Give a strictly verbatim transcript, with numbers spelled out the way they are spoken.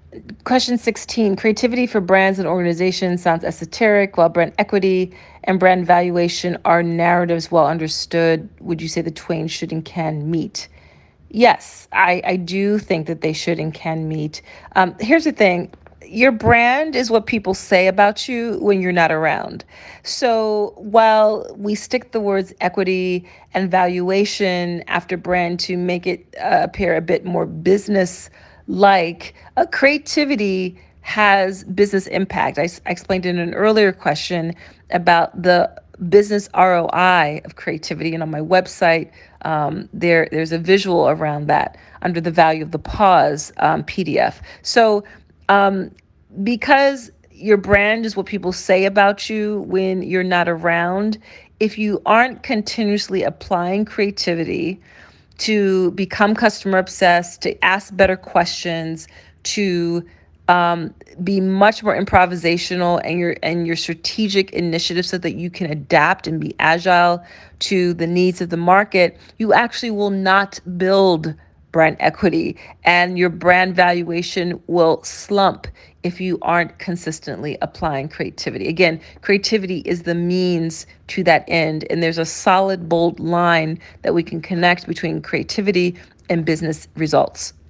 Question sixteen, creativity for brands and organizations sounds esoteric, while brand equity and brand valuation are narratives well understood. Would you say the twain should and can meet? Yes, I, I do think that they should and can meet. Um, here's the thing, your brand is what people say about you when you're not around. So while we stick the words equity and valuation after brand to make it uh, appear a bit more business like, a creativity has business impact. I, s- I explained in an earlier question about the business R O I of creativity, and on my website, um, there there's a visual around that under the value of the pause um, P D F. So um, because your brand is what people say about you when you're not around, if you aren't continuously applying creativity to become customer obsessed, to ask better questions, to um, be much more improvisational and your and your strategic initiative so that you can adapt and be agile to the needs of the market, you actually will not build brand equity, and your brand valuation will slump if you aren't consistently applying creativity. Again, creativity is the means to that end, and there's a solid, bold line that we can connect between creativity and business results.